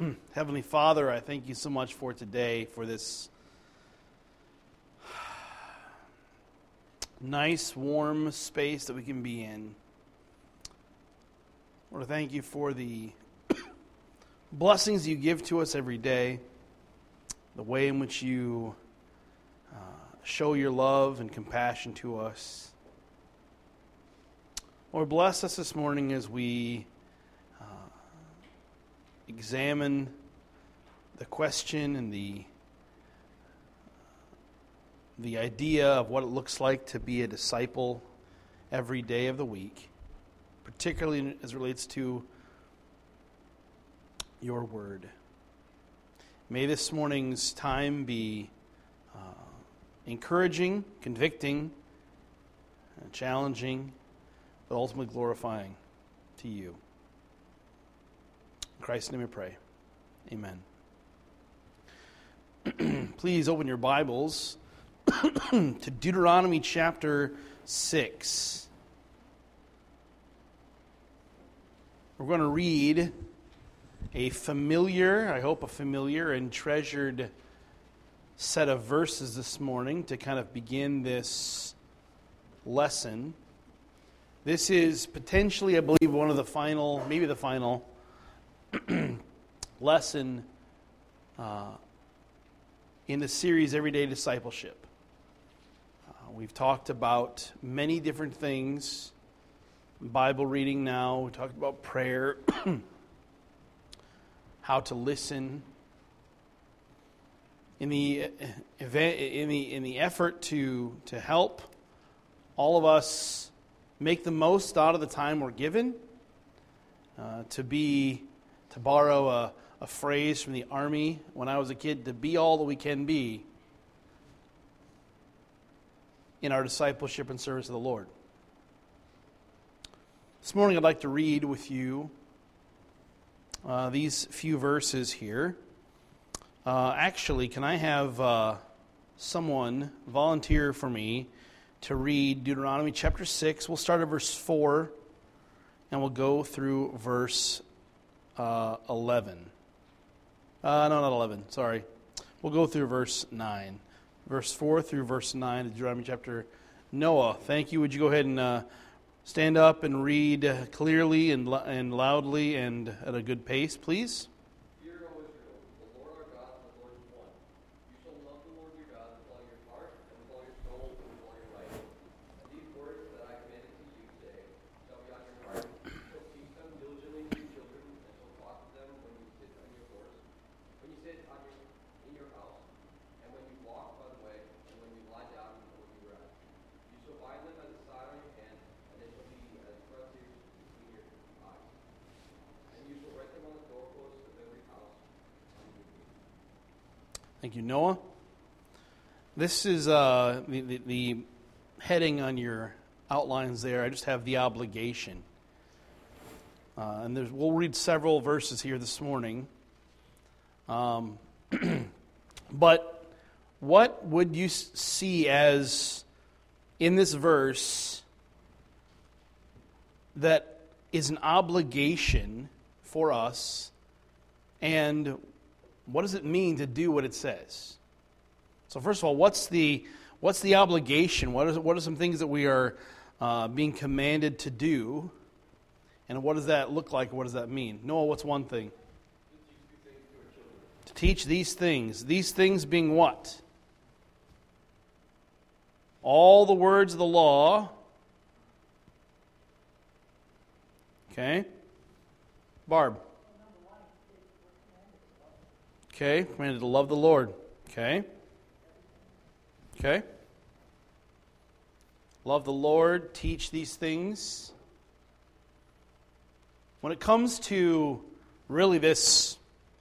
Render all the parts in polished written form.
Heavenly Father, I thank you so much for today, for this nice, warm space that we can be in. Lord, I thank you for the blessings you give to us every day, the way in which you show your love and compassion to us. Lord, bless us this morning as we examine the question and the idea of what it looks like to be a disciple every day of the week, particularly as it relates to your word. May this morning's time be encouraging, convicting, challenging, but ultimately glorifying to you. In Christ's name we pray. Amen. Please open your Bibles to Deuteronomy chapter 6. We're going to read a familiar and treasured set of verses this morning to kind of begin this lesson. This is potentially, I believe, one of the final, maybe the final lesson in the series Everyday Discipleship. We've talked about many different things. Bible reading now. We talked about prayer, how to listen. In the effort to help all of us make the most out of the time we're given, to borrow a phrase from the Army when I was a kid, to be all that we can be in our discipleship and service of the Lord. This morning I'd like to read with you these few verses here. Actually, can I have someone volunteer for me to read Deuteronomy chapter 6? We'll start at verse 4, and we'll go through verse 11. No, not 11, sorry. We'll go through verse 9. Verse 4 through verse 9 of Deuteronomy chapter. Noah, thank you. Would you go ahead and stand up and read clearly and loudly and at a good pace, please? Thank you, Noah. This is the heading on your outlines there. I just have the obligation. And we'll read several verses here this morning. But what would you see as in this verse that is an obligation for us, and what does it mean to do what it says? So first of all, what's the obligation? What are some things that we are being commanded to do? And what does that look like? What does that mean? Noah, what's one thing? To teach these things. These things being what? All the words of the law. Okay. Barb. Okay, commanded to love the Lord. Okay. Love the Lord, teach these things. When it comes to really this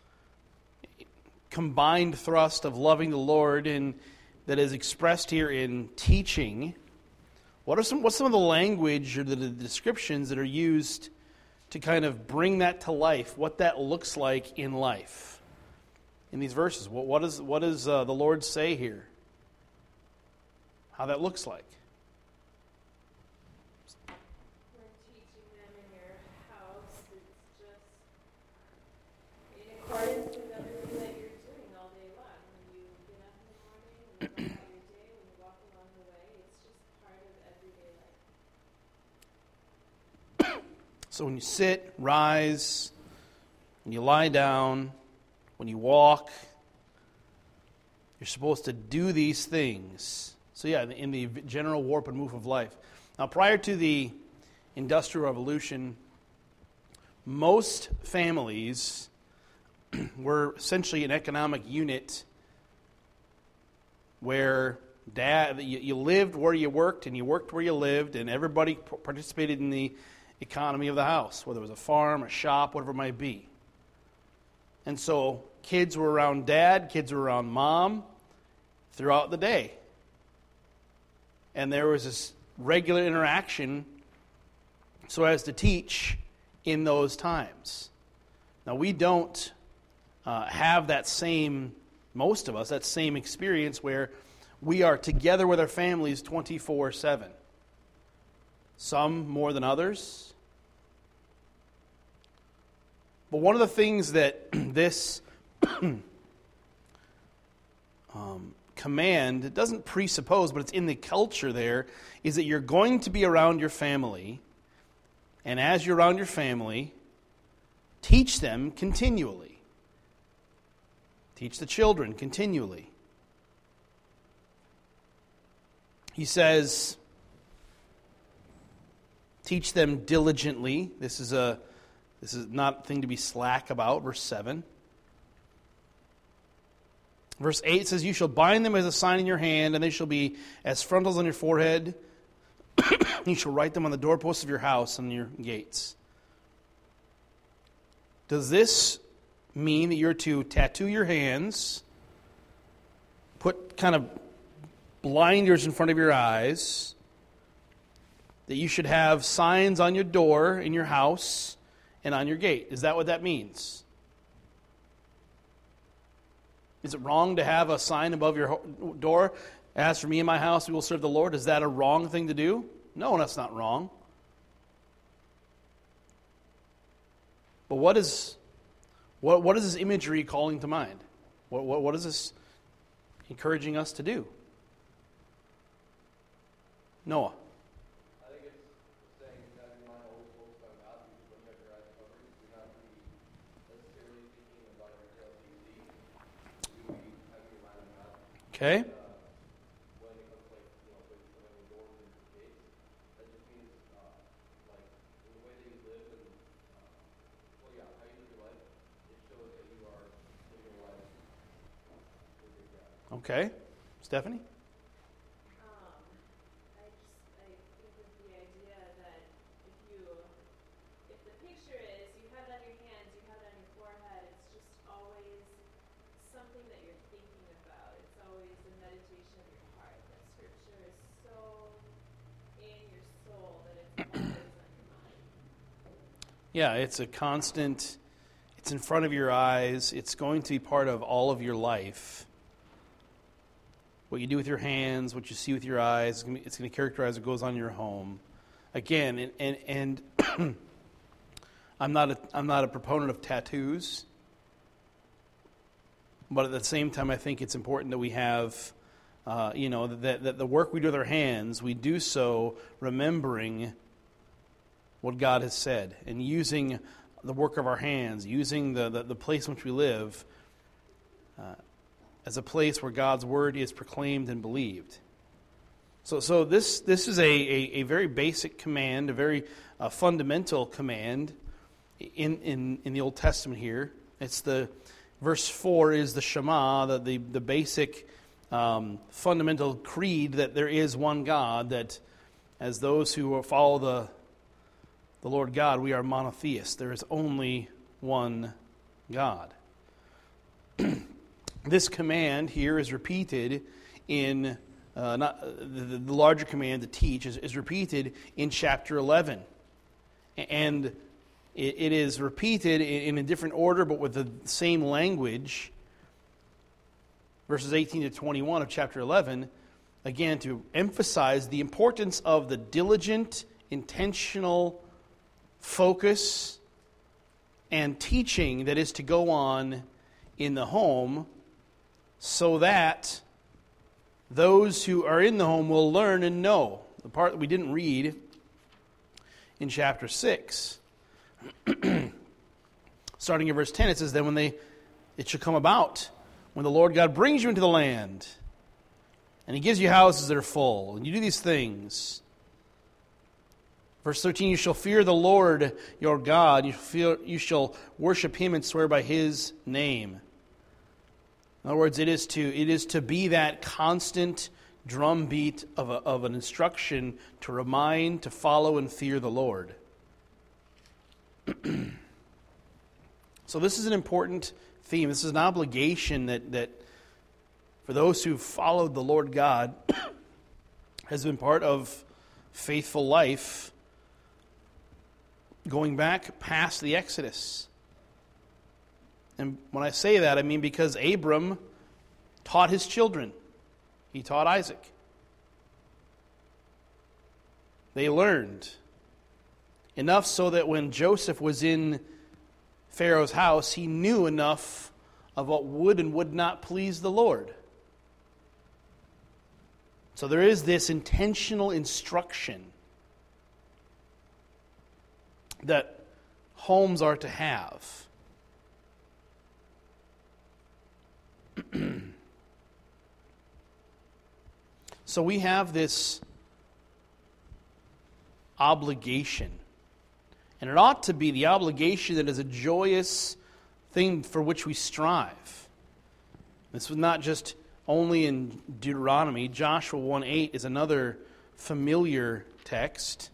combined thrust of loving the Lord and that is expressed here in teaching, what's some of the language or the descriptions that are used to kind of bring that to life, what that looks like in life? In these verses, what does the Lord say here? How that looks like? We're teaching them in your house. It's just in accordance So when you sit, rise, when you lie down, when you walk, you're supposed to do these things. So yeah, in the general warp and move of life. Now, prior to the Industrial Revolution, most families were essentially an economic unit where you lived where you worked and you worked where you lived, and everybody participated in the economy of the house, whether it was a farm, a shop, whatever it might be. And so kids were around dad, kids were around mom throughout the day. And there was this regular interaction so as to teach in those times. Now, we don't have that same, most of us, that same experience where we are together with our families 24/7. Some more than others. But one of the things that this command, it doesn't presuppose, but it's in the culture there, is that you're going to be around your family, and as you're around your family, teach them continually. Teach the children continually. He says, teach them diligently. This is not a thing to be slack about, verse 7. Verse 8 says, you shall bind them as a sign in your hand, and they shall be as frontals on your forehead. You shall write them on the doorposts of your house and your gates. Does this mean that you're to tattoo your hands, put kind of blinders in front of your eyes, that you should have signs on your door in your house and on your gate? Is that what that means? Is it wrong to have a sign above your door? As for me and my house, we will serve the Lord. Is that a wrong thing to do? No, that's not wrong. But what is this imagery calling to mind? What is this encouraging us to do? Noah. I think it's saying that in mind always focused on God, because when you have your eyes covered, you're not really necessarily thinking about everything else you see. You have your mind on God. Okay. When it comes to when the doors and the gates, that just means in the way that you live and how you live your life, it shows that you are living your life with God. Okay. Stephanie? Yeah, it's a constant, it's in front of your eyes. It's going to be part of all of your life. What you do with your hands, what you see with your eyes, it's going to characterize what goes on in your home. Again, and I'm not a proponent of tattoos, but at the same time, I think it's important that we have, that the work we do with our hands, we do so remembering what God has said, and using the work of our hands, using the place in which we live as a place where God's word is proclaimed and believed. So this is a very basic command, a very fundamental command in the Old Testament here. It's verse 4 is the Shema, the basic fundamental creed that there is one God, that as those who follow the Lord God, we are monotheists. There is only one God. This command here is repeated in, the larger command to teach is repeated in chapter 11. And it is repeated in a different order, but with the same language. Verses 18 to 21 of chapter 11, again, to emphasize the importance of the diligent, intentional focus and teaching that is to go on in the home, so that those who are in the home will learn and know. The part that we didn't read in chapter 6. Starting in verse 10, it says, then it shall come about, when the Lord God brings you into the land, and He gives you houses that are full, and you do these things. Verse 13, you shall fear the Lord your God, you shall worship Him and swear by His name. In other words, it is to be that constant drumbeat of an instruction to remind, to follow, and fear the Lord. So this is an important theme. This is an obligation that for those who've followed the Lord God has been part of faithful life going back past the Exodus. And when I say that, I mean because Abram taught his children. He taught Isaac. They learned enough so that when Joseph was in Pharaoh's house, he knew enough of what would and would not please the Lord. So there is this intentional instruction that homes are to have. So we have this obligation. And it ought to be the obligation that is a joyous thing for which we strive. This was not just only in Deuteronomy. Joshua 1:8 is another familiar text.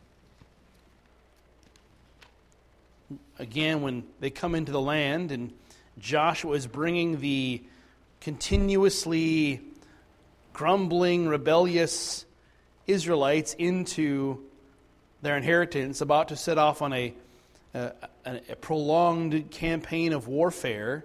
Again, when they come into the land and Joshua is bringing the continuously grumbling, rebellious Israelites into their inheritance, about to set off on a prolonged campaign of warfare.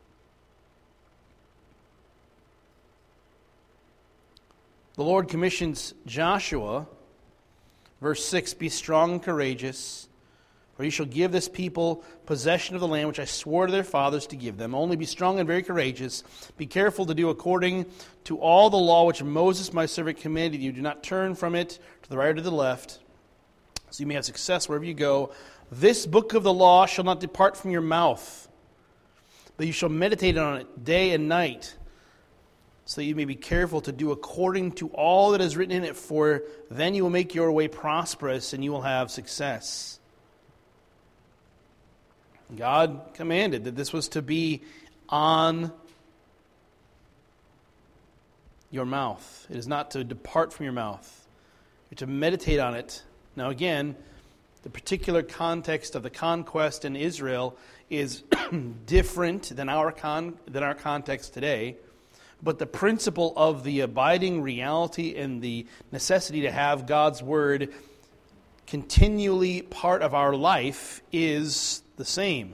The Lord commissions Joshua, verse 6, be strong and courageous, for you shall give this people possession of the land which I swore to their fathers to give them. Only be strong and very courageous. Be careful to do according to all the law which Moses my servant commanded you. Do not turn from it to the right or to the left, so you may have success wherever you go. This book of the law shall not depart from your mouth, but you shall meditate on it day and night, so that you may be careful to do according to all that is written in it, for then you will make your way prosperous and you will have success. God commanded that this was to be on your mouth. It is not to depart from your mouth. You're to meditate on it. Now again, the particular context of the conquest in Israel is different than our context today. But the principle of the abiding reality and the necessity to have God's Word continually part of our life is the same.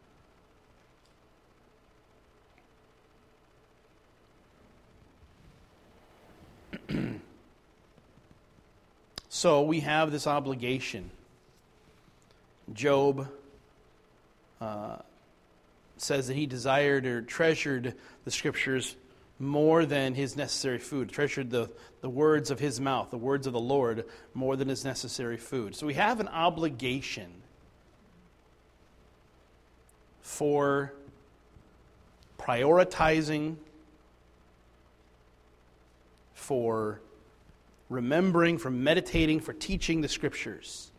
So we have this obligation. Job says that he desired or treasured the Scriptures more than his necessary food, treasured the words of his mouth, the words of the Lord, more than his necessary food. So we have an obligation for prioritizing, for remembering, for meditating, for teaching the Scriptures.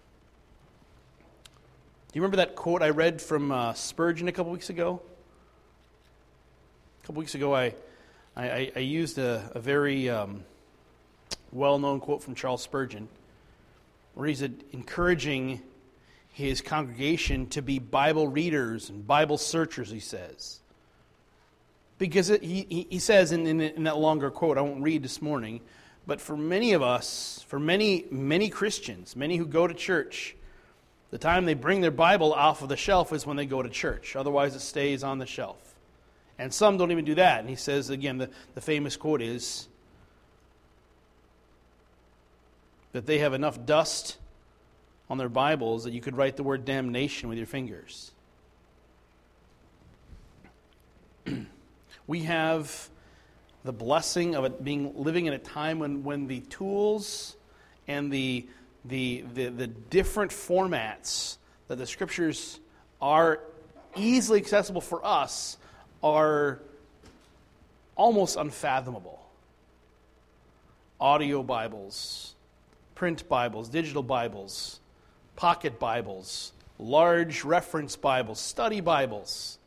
Do you remember that quote I read from Spurgeon a couple weeks ago? A couple weeks ago I used a very well-known quote from Charles Spurgeon, where he's encouraging his congregation to be Bible readers and Bible searchers, he says. Because he says in that longer quote, I won't read this morning, but for many of us, for many Christians, many who go to church, the time they bring their Bible off of the shelf is when they go to church. Otherwise it stays on the shelf. And some don't even do that. And he says, again, the famous quote is that they have enough dust on their Bibles that you could write the word damnation with your fingers. We have the blessing of it living in a time when the tools and the different formats that the Scriptures are easily accessible for us are almost unfathomable. Audio Bibles, print Bibles, digital Bibles, pocket Bibles, large reference Bibles, study Bibles.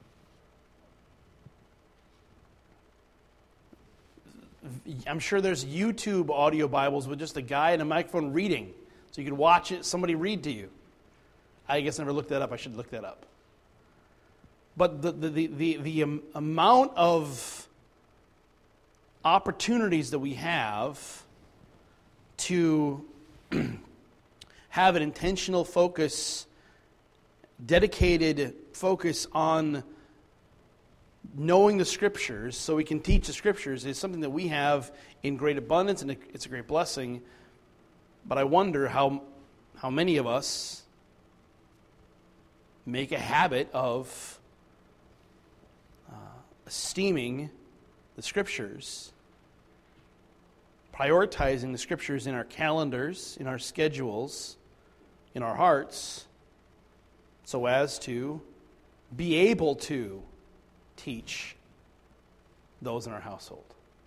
I'm sure there's YouTube audio Bibles with just a guy and a microphone reading, so you can watch it, somebody read to you. I guess I never looked that up. I should look that up. But the amount of opportunities that we have to have an intentional focus, dedicated focus on knowing the Scriptures so we can teach the Scriptures is something that we have in great abundance, and it's a great blessing. But I wonder how many of us make a habit of esteeming the Scriptures, prioritizing the Scriptures in our calendars, in our schedules, in our hearts, so as to be able to teach those in our household.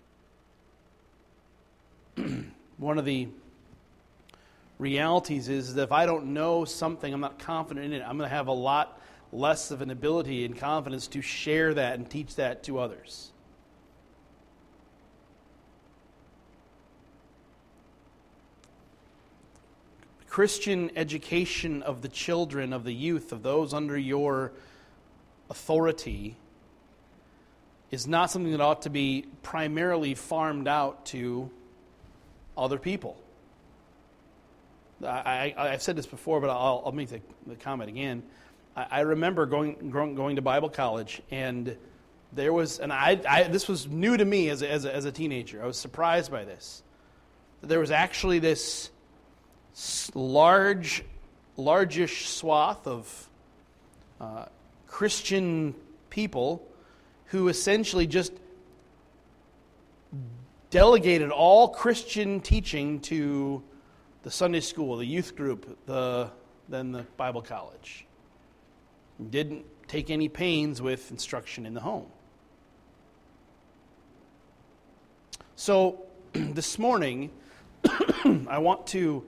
One of the realities is that if I don't know something, I'm not confident in it, I'm going to have a lot less of an ability and confidence to share that and teach that to others. Christian education of the children, of the youth, of those under your authority is not something that ought to be primarily farmed out to other people. I've said this before, but I'll make the comment again. I remember going to Bible college, and there was, and this was new to me as a teenager. I was surprised by this. There was actually this largish swath of Christian people who essentially just delegated all Christian teaching to the Sunday school, the youth group, then the Bible college. Didn't take any pains with instruction in the home. So this morning, I want to,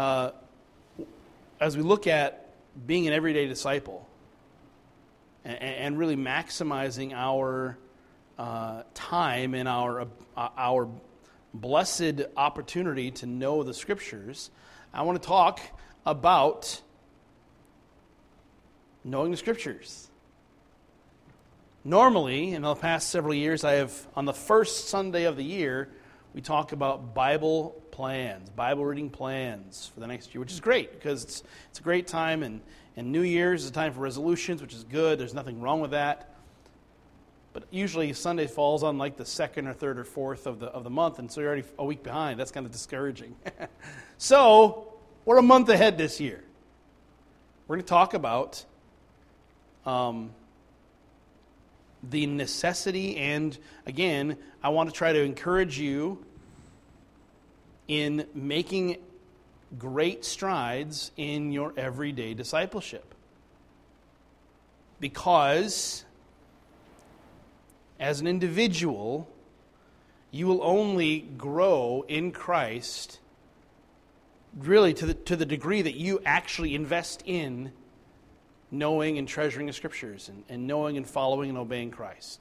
as we look at being an everyday disciple and really maximizing our time and our blessed opportunity to know the Scriptures, I want to talk about knowing the Scriptures. Normally, in the past several years, on the first Sunday of the year, we talk about Bible plans, Bible reading plans for the next year, which is great because it's a great time, and New Year's is a time for resolutions, which is good. There's nothing wrong with that. But usually Sunday falls on like the second or third or fourth of the month, and so you're already a week behind. That's kind of discouraging. So we're a month ahead this year. We're going to talk about the necessity, and again, I want to try to encourage you in making great strides in your everyday discipleship. Because as an individual, you will only grow in Christ really to the degree that you actually invest in knowing and treasuring the Scriptures and knowing and following and obeying Christ.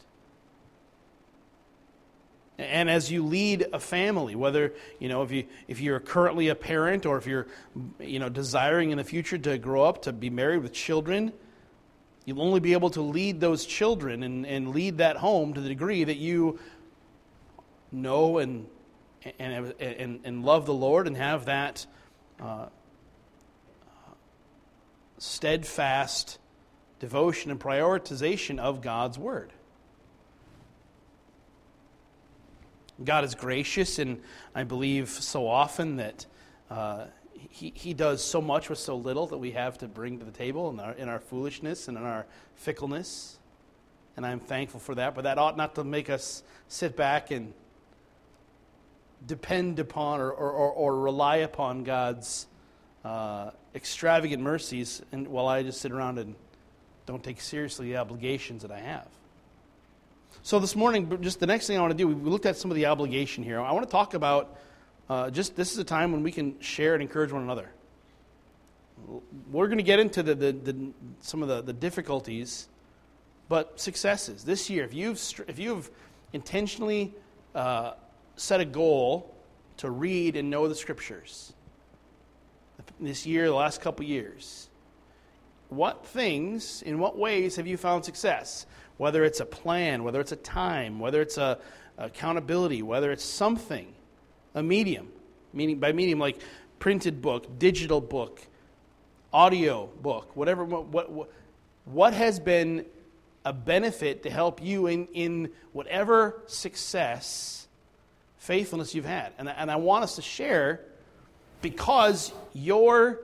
And as you lead a family, whether if you're currently a parent or if you're desiring in the future to grow up to be married with children, you'll only be able to lead those children and lead that home to the degree that you know and love the Lord and have that steadfast devotion and prioritization of God's Word. God is gracious, and I believe so often that He does so much with so little that we have to bring to the table in our foolishness and in our fickleness. And I'm thankful for that, but that ought not to make us sit back and depend upon or rely upon God's extravagant mercies, and while I just sit around and don't take seriously the obligations that I have. So this morning, just the next thing I want to do, we looked at some of the obligation here. I want to talk about just this is a time when we can share and encourage one another. We're going to get into some of the difficulties, but successes. This year, if you've intentionally set a goal to read and know the Scriptures, this year, the last couple years, in what ways have you found success? Whether it's a plan, whether it's a time, whether it's a accountability, whether it's something, a medium, meaning by medium like printed book, digital book, audio book, whatever. What has been a benefit to help you in whatever success, faithfulness you've had? And I want us to share, because the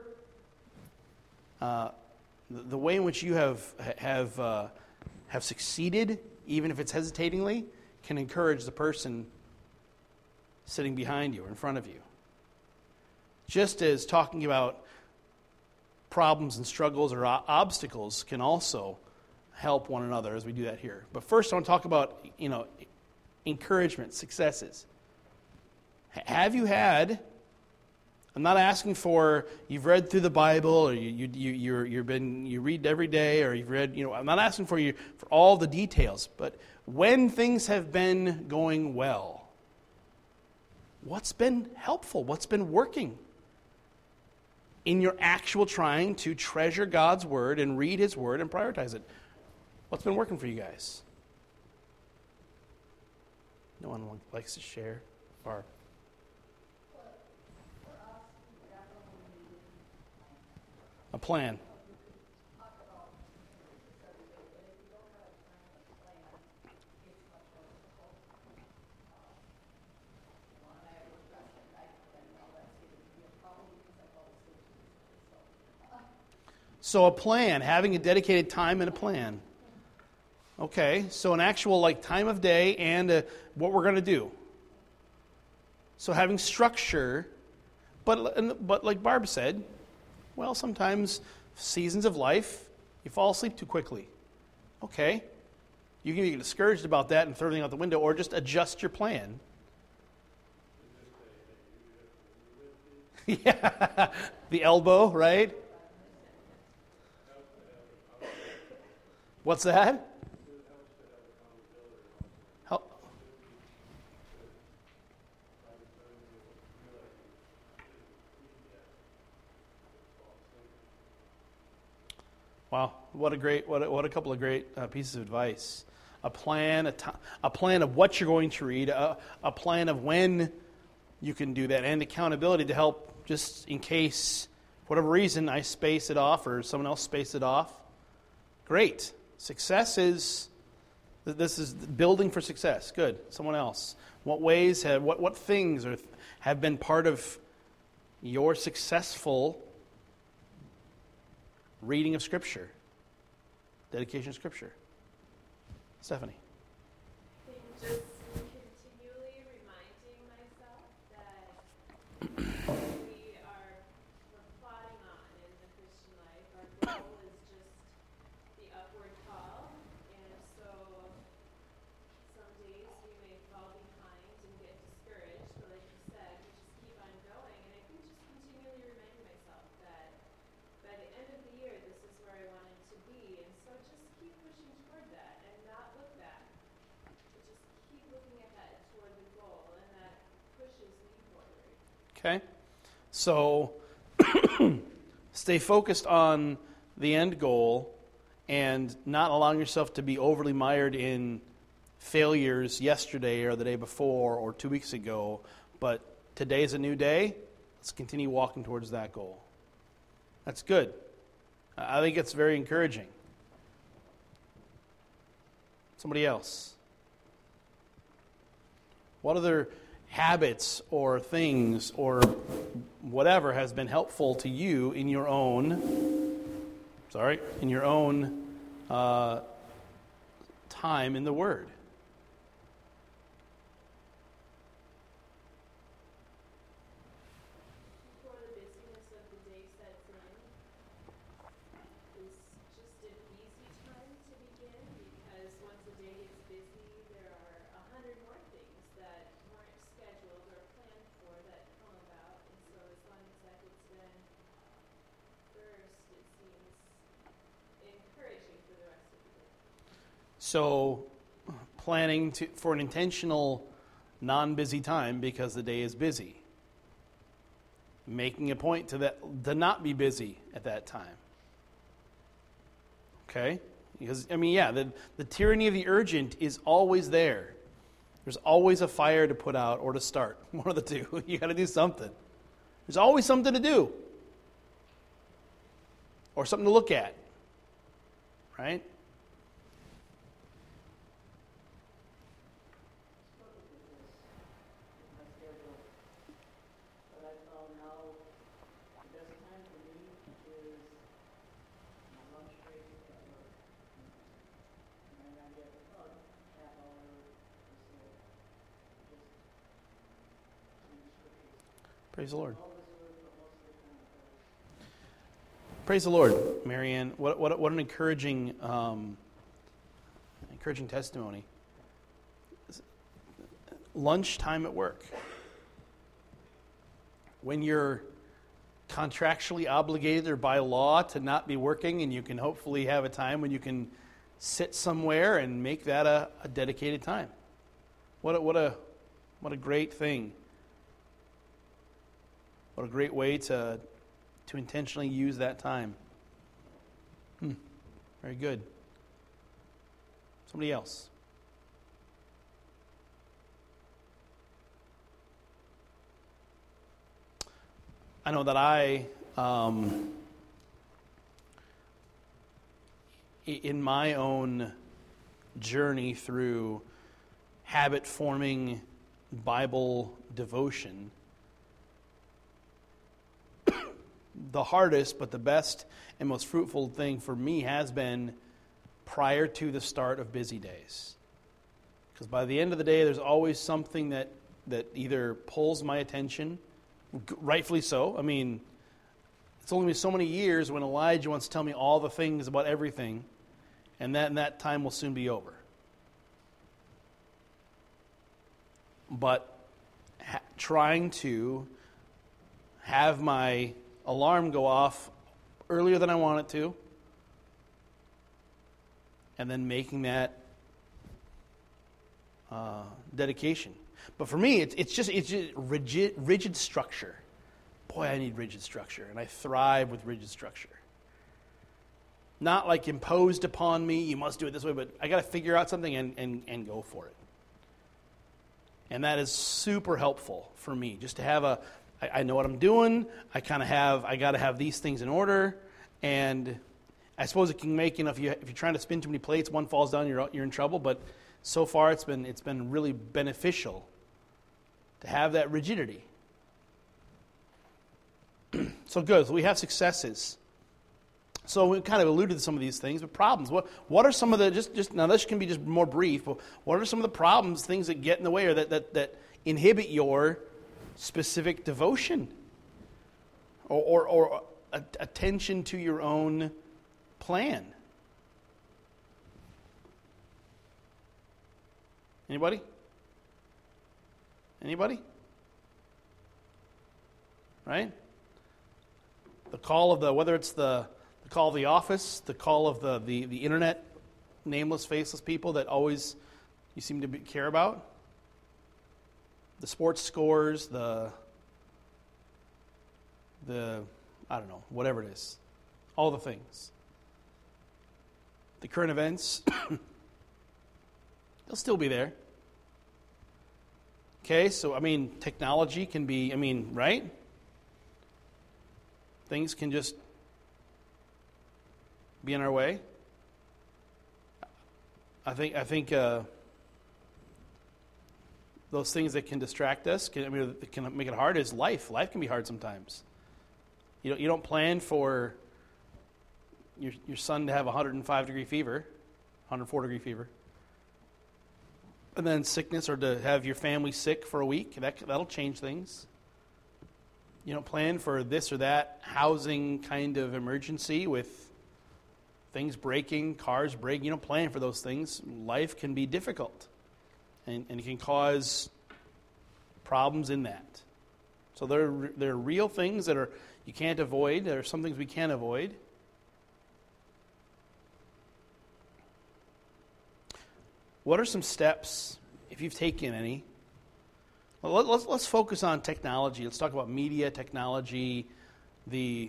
way in which you have succeeded, even if it's hesitatingly, can encourage the person sitting behind you or in front of you. Just as talking about problems and struggles or obstacles can also help one another as we do that here. But first I want to talk about, encouragement, successes. Have you had, I'm not asking for you've read through the Bible or you read every day or you've read, I'm not asking for you for all the details, but when things have been going well, what's been helpful? What's been working in your actual trying to treasure God's Word and read His Word and prioritize it? What's been working for you guys? No one likes to share. Barb. A plan. So a plan, having a dedicated time and a plan. Okay, so an actual time of day and what we're going to do. So having structure, but like Barb said, well, sometimes seasons of life, you fall asleep too quickly. Okay, you can get discouraged about that and throw everything out the window, or just adjust your plan. Yeah, the elbow, right? What's that? Wow, what a couple of great pieces of advice. A plan, a plan of what you're going to read, a plan of when you can do that, and accountability to help just in case, for whatever reason, I space it off or someone else space it off. Great. Success is, this is building for success. Good. Someone else. What ways what things have been part of your successful reading of Scripture, dedication of Scripture? Stephanie. Just continually reminding myself that we're plodding on in the Christian life. Our goal is just the upward call, and so some days we may fall behind and get discouraged, but like you said, we just keep on going. And I think just continually reminding myself that by the end of the year, this is where I wanted to be, and so just keep pushing toward that and not look back. But just keep looking ahead toward the goal, and that pushes me forward. Okay. So stay focused on the end goal and not allowing yourself to be overly mired in failures yesterday or the day before or 2 weeks ago. But today is a new day. Let's continue walking towards that goal. That's good. I think it's very encouraging. Somebody else. What other habits or things or whatever has been helpful to you in your own time in the Word? Before the busyness of the day So planning for an intentional non-busy time because the day is busy. Making a point to not be busy at that time. Okay? Because, the tyranny of the urgent is always there. There's always a fire to put out or to start. One of the two. You got to do something. There's always something to do. Or something to look at. Right? Praise the Lord. Praise the Lord, Marianne. What an encouraging testimony. Lunchtime at work. When you're contractually obligated or by law to not be working, and you can hopefully have a time when you can sit somewhere and make that a dedicated time. What a great thing. What a great way to intentionally use that time. Very good. Somebody else. I know that in my own journey through habit-forming Bible devotion, the hardest but the best and most fruitful thing for me has been prior to the start of busy days. Because by the end of the day, there's always something that either pulls my attention, rightfully so. I mean, it's only been so many years when Elijah wants to tell me all the things about everything, and that time will soon be over. But trying to have my alarm go off earlier than I want it to, and then making that dedication. But for me, it's just rigid structure. Boy, I need rigid structure, and I thrive with rigid structure. Not like imposed upon me, you must do it this way, but I got to figure out something and go for it. And that is super helpful for me, just to have I know what I'm doing. I got to have these things in order, and I suppose it can make, if you're trying to spin too many plates, one falls down, you're in trouble. But so far, it's been really beneficial to have that rigidity. So good. So we have successes. So we kind of alluded to some of these things, but problems. What are some of the just now? This can be just more brief. But what are some of the problems, things that get in the way or that inhibit your specific devotion or attention to your own plan? Anybody? Right? The call of whether it's the call of the office, the call of the internet, nameless, faceless people that always you seem to care about. The sports scores, the I don't know, whatever it is. All the things. The current events, they'll still be there. Okay, so technology can be, right? Things can just be in our way. I think those things that can distract us, that can make it hard, is life. Life can be hard sometimes. You don't plan for your son to have 105-degree fever, 104-degree fever, and then sickness, or to have your family sick for a week. That'll change things. You don't plan for this or that housing kind of emergency with things breaking, cars breaking. You don't plan for those things. Life can be difficult, and it can cause problems in that. So there are real things that you can't avoid. There are some things we can avoid. What are some steps, if you've taken any? Well, let's focus on technology. Let's talk about media, technology, I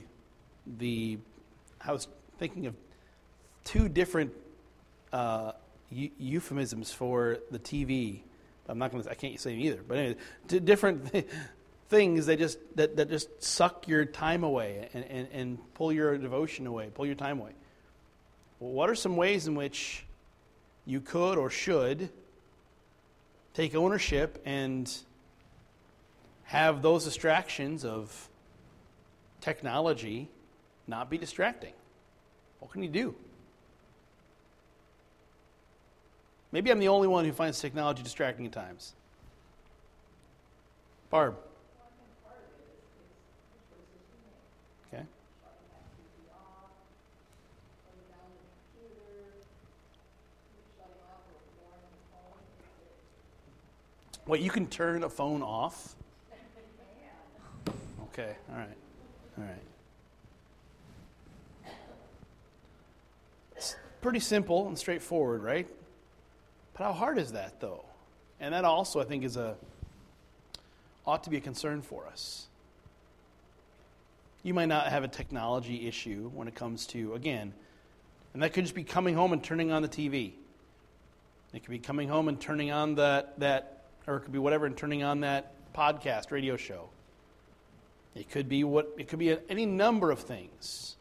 was thinking of two different euphemisms for the TV. I can't say them either. But anyway, two different things that just suck your time away and pull your devotion away, pull your time away. Well, what are some ways in which you could or should take ownership and have those distractions of technology not be distracting? What can you do? Maybe I'm the only one who finds technology distracting at times. Barb. Okay. Wait, you can turn a phone off? Okay, all right. It's pretty simple and straightforward, right? But how hard is that, though? And that also, I think, ought to be a concern for us. You might not have a technology issue when it comes to, again, and that could just be coming home and turning on the TV. It could be coming home and turning on that, or it could be whatever, and turning on that podcast, radio show. It could be any number of things.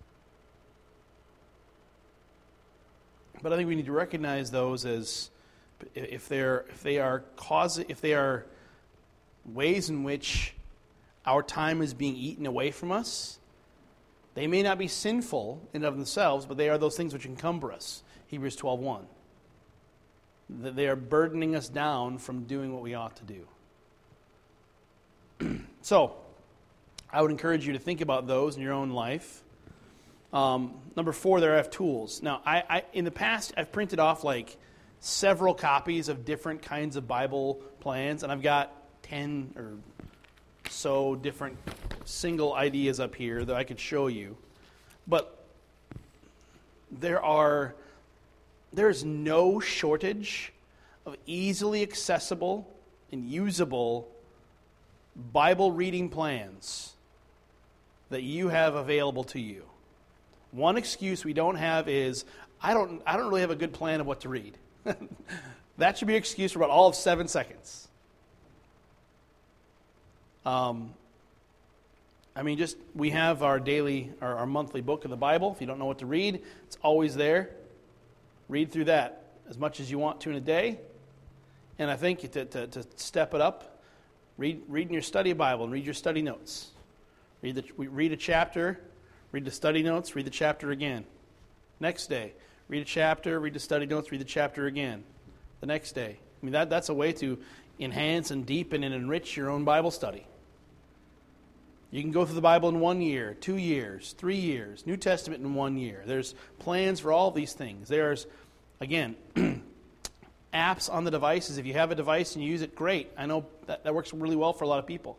But I think we need to recognize those as if they are ways in which our time is being eaten away from us. They may not be sinful in and of themselves, but they are those things which encumber us. Hebrews 12:1. That they are burdening us down from doing what we ought to do. So, I would encourage you to think about those in your own life. Number 4, there I have tools. Now, I in the past, I've printed off like several copies of different kinds of Bible plans, and I've got 10 or so different single ideas up here that I could show you. But there's no shortage of easily accessible and usable Bible reading plans that you have available to you. One excuse we don't have is, I don't really have a good plan of what to read. That should be an excuse for about all of 7 seconds. We have our monthly book of the Bible. If you don't know what to read, it's always there. Read through that as much as you want to in a day. And I think to step it up, read in your study Bible and read your study notes. Read a chapter, read the study notes, read the chapter again. Next day, read a chapter, read the study notes, read the chapter again. The next day. That's a way to enhance and deepen and enrich your own Bible study. You can go through the Bible in 1 year, 2 years, 3 years, New Testament in 1 year. There's plans for all of these things. There's, again, apps on the devices. If you have a device and you use it, great. I know that works really well for a lot of people.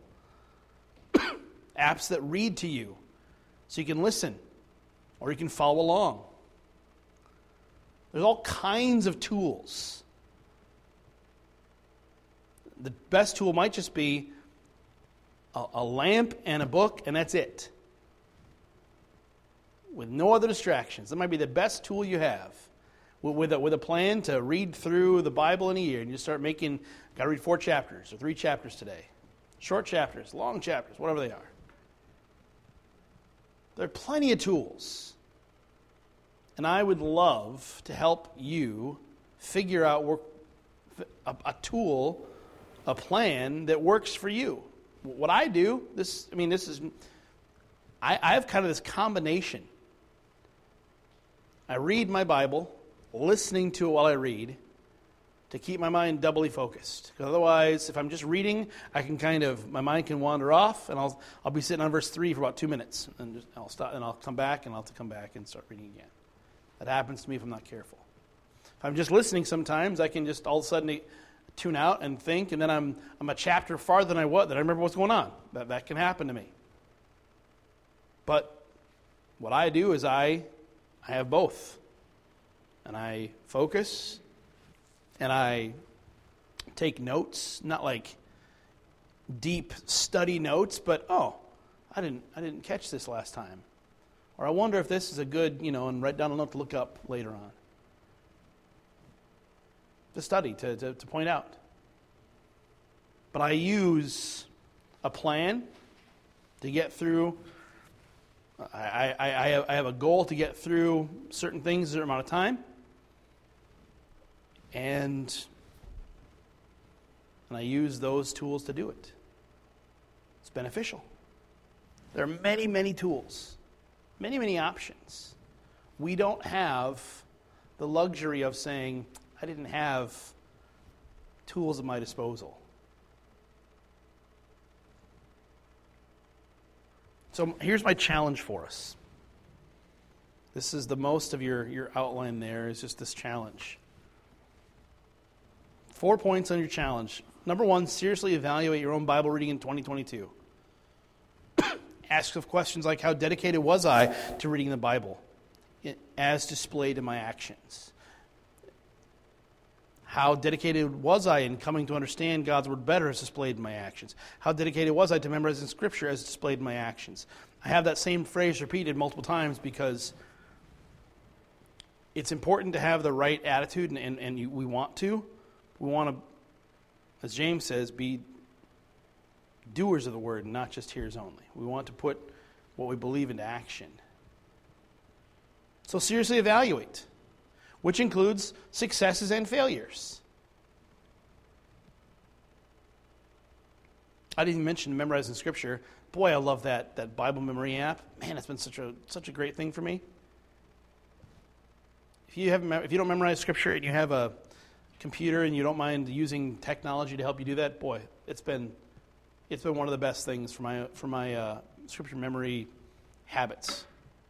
Apps that read to you so you can listen or you can follow along. There's all kinds of tools. The best tool might just be a lamp and a book, and that's it. With no other distractions. That might be the best tool you have. With a plan to read through the Bible in a year, and you start got to read 4 chapters or 3 chapters today. Short chapters, long chapters, whatever they are. There are plenty of tools. And I would love to help you figure out a tool, a plan that works for you. What I do, I have kind of this combination. I read my Bible, listening to it while I read, to keep my mind doubly focused. Because otherwise, if I'm just reading, my mind can wander off, and I'll be sitting on verse 3 for about 2 minutes, and I'll stop, and I'll come back, and I'll have to come back and start reading again. That happens to me if I'm not careful. If I'm just listening, sometimes I can just all of a sudden tune out and think, and then I'm a chapter farther than I remember what's going on. That can happen to me. But what I do is I have both. And I focus, and I take notes, not like deep study notes, but I didn't catch this last time. Or I wonder if this is a good, and write down a note to look up later on. To study, to point out. But I use a plan to get through. I have a goal to get through certain things in a certain amount of time. And I use those tools to do it. It's beneficial. There are many, many tools, many, many options. We don't have the luxury of saying, I didn't have tools at my disposal. So here's my challenge for us. This is the most of your outline there, is just this challenge. 4 points on your challenge. Number 1, seriously evaluate your own Bible reading in 2022. Ask of questions like, how dedicated was I to reading the Bible as displayed in my actions? How dedicated was I in coming to understand God's Word better as displayed in my actions? How dedicated was I to memorizing Scripture as displayed in my actions? I have that same phrase repeated multiple times because it's important to have the right attitude, and we want to, as James says, be doers of the Word, not just hearers only. We want to put what we believe into action. So seriously evaluate, which includes successes and failures. I didn't even mention memorizing Scripture. Boy, I love that Bible memory app. Man, it's been such a great thing for me. If you don't memorize Scripture and you have a computer and you don't mind using technology to help you do that, boy, it's been one of the best things for my Scripture memory habits.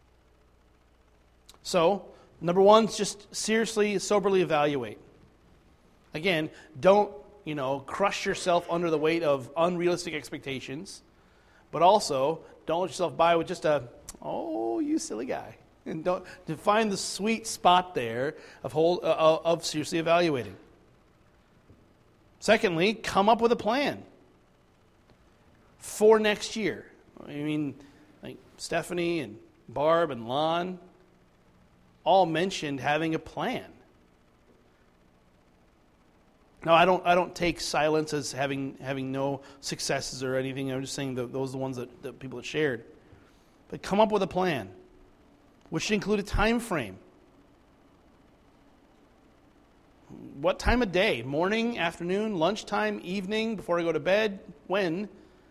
So, number 1, just seriously, soberly evaluate. Again, don't, crush yourself under the weight of unrealistic expectations, but also don't let yourself by with just you silly guy. And don't to find the sweet spot there of seriously evaluating. Secondly, come up with a plan for next year. I mean, like Stephanie and Barb and Lon all mentioned having a plan. Now, I don't take silence as having no successes or anything. I'm just saying those are the ones that people have shared. But come up with a plan, which should include a time frame. What time of day? Morning, afternoon, lunchtime, evening, before I go to bed? When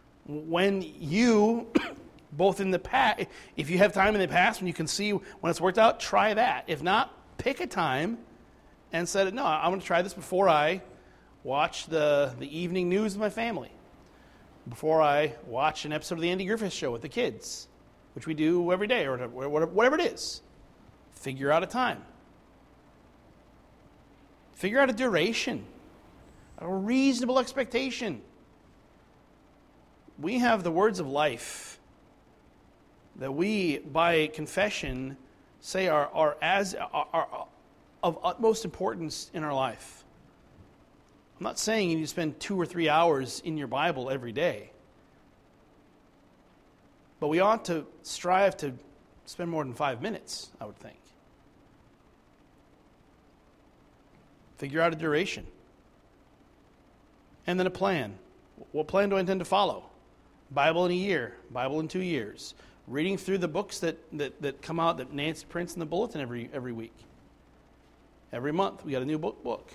you, both in the past, if you have time in the past when you can see when it's worked out, try that. If not, pick a time and say, no, I'm going to try this before I watch the evening news with my family, before I watch an episode of the Andy Griffith Show with the kids, which we do every day, or whatever it is. Figure out a time. Figure out a duration, a reasonable expectation. We have the words of life that we, by confession, say are of utmost importance in our life. I'm not saying you need to spend 2 or 3 hours in your Bible every day. But we ought to strive to spend more than 5 minutes, I would think. Figure out a duration. And then a plan. What plan do I intend to follow? Bible in a year, Bible in 2 years. Reading through the books that come out that Nancy prints in the bulletin every week. Every month we got a new book.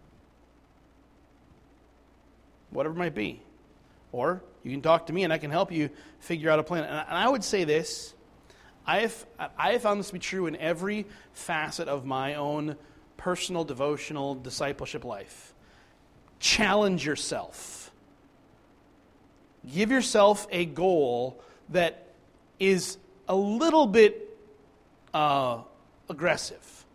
Whatever it might be. Or you can talk to me and I can help you figure out a plan. And I would say this, I have found this to be true in every facet of my own personal, devotional, discipleship life. Challenge yourself. Give yourself a goal that is a little bit aggressive.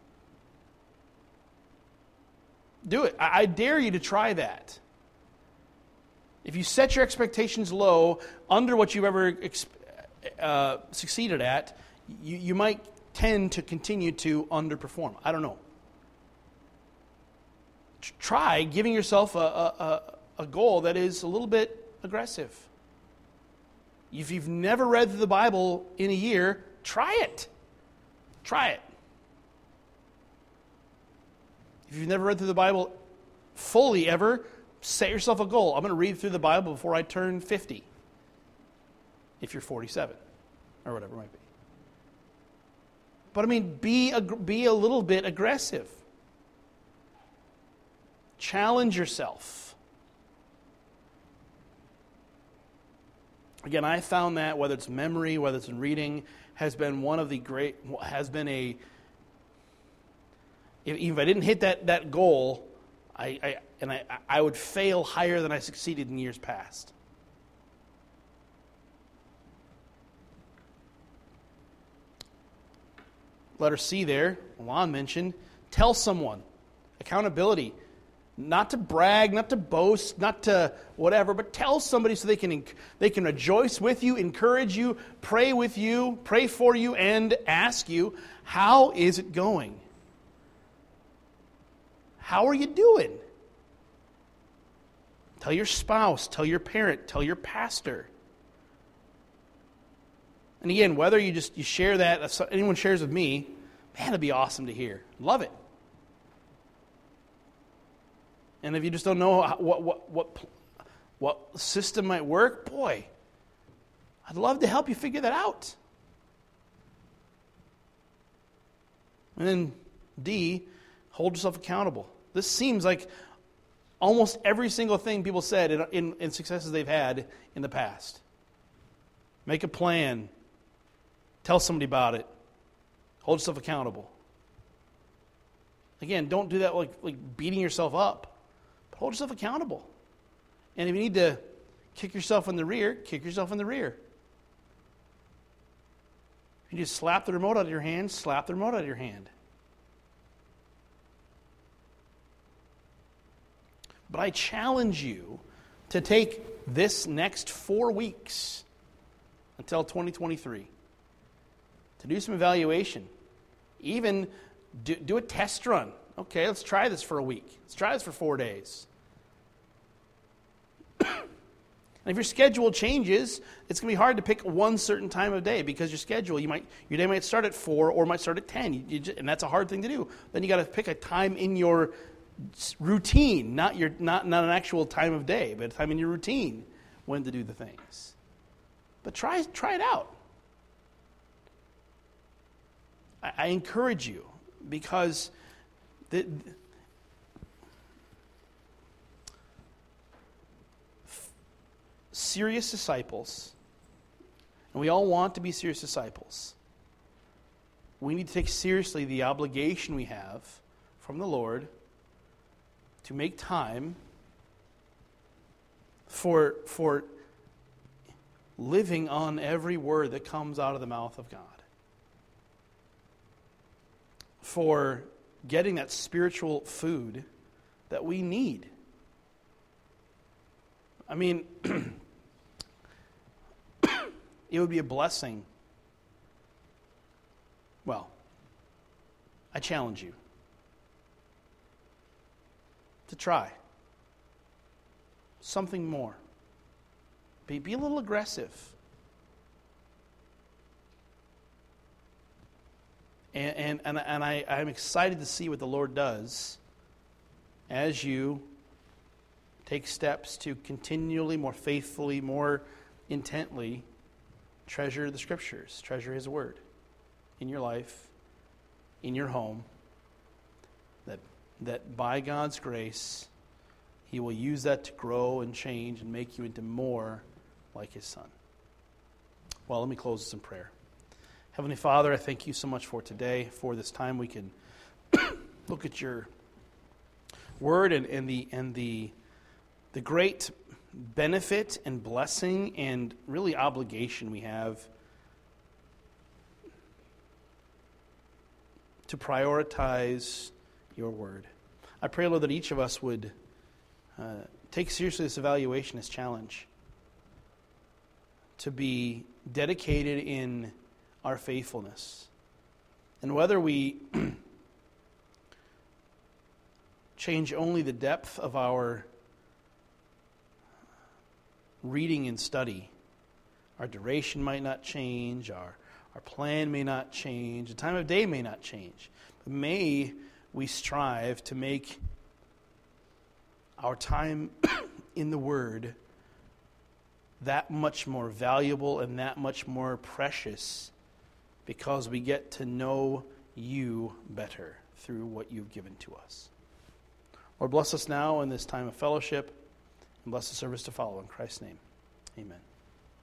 Do it. I dare you to try that. If you set your expectations low, under what you've ever succeeded at, you might tend to continue to underperform. I don't know. try giving yourself a goal that is a little bit aggressive. If you've never read through the Bible in a year, try it. Try it. If you've never read through the Bible fully ever, set yourself a goal. I'm going to read through the Bible before I turn 50. If you're 47 or whatever it might be. But I mean, be a little bit aggressive. Challenge yourself. Again, I found that whether it's memory, whether it's in reading, has been one of the great, has been a, even if I didn't hit that goal, I would fail higher than I succeeded in years past. Letter C there, Lon mentioned, tell someone. Accountability. Not to brag, not to boast, not to whatever, but tell somebody so they can rejoice with you, encourage you, pray with you, pray for you, and ask you, how is it going? How are you doing? Tell your spouse, tell your parent, tell your pastor. And again, whether you share that, if anyone shares with me, man, it'd be awesome to hear. Love it. And if you just don't know what system might work, boy, I'd love to help you figure that out. And then D, hold yourself accountable. This seems like almost every single thing people said in successes they've had in the past. Make a plan. Tell somebody about it. Hold yourself accountable. Again, don't do that like beating yourself up. But hold yourself accountable. And if you need to kick yourself in the rear, kick yourself in the rear. If you just slap the remote out of your hand, slap the remote out of your hand. But I challenge you to take this next 4 weeks until 2023 to do some evaluation. Even do a test run. Okay, let's try this for a week. Let's try this for 4 days. And if your schedule changes, it's going to be hard to pick one certain time of day because your schedule, your day might start at 4 or might start at 10, and that's a hard thing to do. Then you got to pick a time in your routine, not an actual time of day, but a time in your routine when to do the things. But try it out. I encourage you because serious disciples, and we all want to be serious disciples, we need to take seriously the obligation we have from the Lord to make time for living on every word that comes out of the mouth of God. For getting that spiritual food that we need. I mean, it would be a blessing. Well, I challenge you to try something more. Be a little aggressive. And I'm excited to see what the Lord does as you take steps to continually, more faithfully, more intently treasure the Scriptures, treasure His Word in your life, in your home, that by God's grace, He will use that to grow and change and make you into more like His Son. Well, let me close this in prayer. Heavenly Father, I thank you so much for today, for this time we can look at your Word and the great benefit and blessing and really obligation we have to prioritize your Word. I pray, Lord, that each of us would take seriously this evaluation, this challenge, to be dedicated in our faithfulness. And whether we change only the depth of our reading and study. Our duration might not change, our plan may not change, the time of day may not change. But may we strive to make our time in the Word that much more valuable and that much more precious because we get to know you better through what you've given to us. Lord, bless us now in this time of fellowship and bless the service to follow. In Christ's name, amen.